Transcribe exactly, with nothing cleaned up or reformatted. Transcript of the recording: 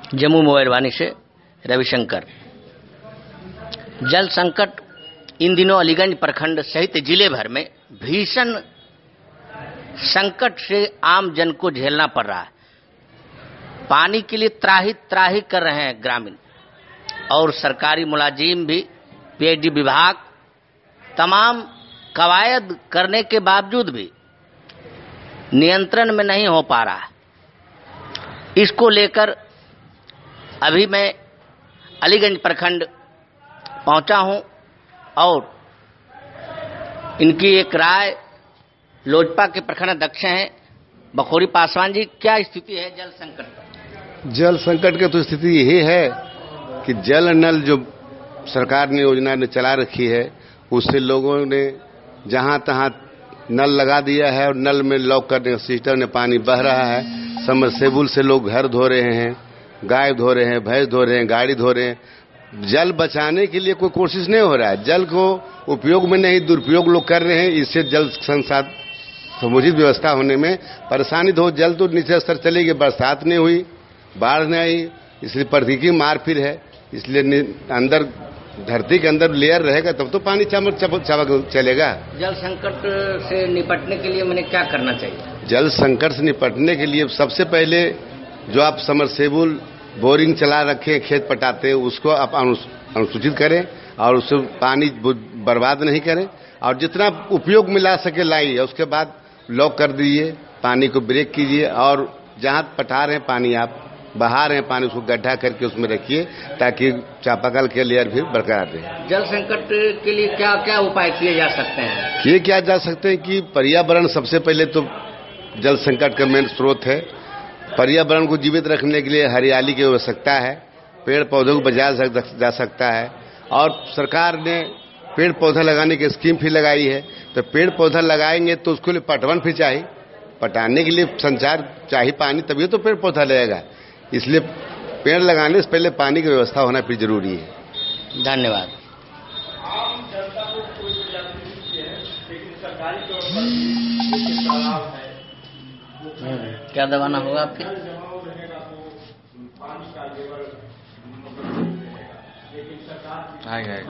जम्मू मोबाइलवानी से रविशंकर। जल संकट इन दिनों अलीगंज प्रखंड सहित जिले भर में भीषण संकट से आम जन को झेलना पड़ रहा है। पानी के लिए त्राही त्राही कर रहे हैं ग्रामीण और सरकारी मुलाजिम भी। पीएचडी विभाग तमाम कवायद करने के बावजूद भी नियंत्रण में नहीं हो पा रहा है। इसको लेकर अभी मैं अलीगंज प्रखंड पहुंचा हूं और इनकी एक राय लोजपा के प्रखंड अध्यक्ष हैं बखोरी पासवान जी, क्या स्थिति है जल संकट पर? जल संकट की तो स्थिति यही है कि जल नल जो सरकार ने योजना ने चला रखी है, उससे लोगों ने जहां तहां नल लगा दिया है और नल में लॉक करने सिस्टम ने पानी बह रहा है। सबमर्सिबल से लोग घर धो रहे हैं, गाय धो रहे हैं, भैंस धो रहे हैं, गाड़ी धो रहे हैं। जल बचाने के लिए कोई कोशिश नहीं हो रहा है। जल को उपयोग में नहीं, दुरुपयोग लोग कर रहे हैं। इससे जल संसाधन समुचित व्यवस्था होने में परेशानी हो। जल तो नीचे स्तर चले गए, बरसात नहीं हुई, बाढ़ नहीं आई, इसलिए पृथ्वी की मार फिर है। इसलिए अंदर धरती के अंदर लेयर रहेगा तब तो पानी चमक चमक चलेगा। जल संकट से निपटने के लिए मैंने क्या करना चाहिए? जल संकट से निपटने के लिए सबसे पहले जो आप समरसेबुल बोरिंग चला रखे खेत पटाते हैं, उसको आप अनुसूचित करें और उससे पानी बर्बाद नहीं करें और जितना उपयोग में ला सके लाइए। उसके बाद लॉक कर दीजिए, पानी को ब्रेक कीजिए और जहां पटा रहे हैं पानी, आप बहा रहे हैं पानी, उसको गड्ढा करके उसमें रखिए ताकि चापाकल के लेयर भी बरकरार रहे। जल संकट के लिए क्या क्या उपाय किए जा सकते हैं? ये किया जा सकते हैं कि पर्यावरण सबसे पहले तो जल संकट का मेन स्रोत है। पर्यावरण को जीवित रखने के लिए हरियाली की आवश्यकता है, पेड़ पौधों को बचाया जा सकता है और सरकार ने पेड़ पौधा लगाने की स्कीम भी लगाई है। तो पेड़ पौधा लगाएंगे तो उसके लिए पटवन भी चाहिए, पटाने के लिए संचार चाहिए पानी, तभी तो पेड़ पौधा लगेगा। इसलिए पेड़ लगाने से पहले पानी की व्यवस्था होना भी जरूरी है। धन्यवाद। क्या दबाना होगा आपके? आएगा।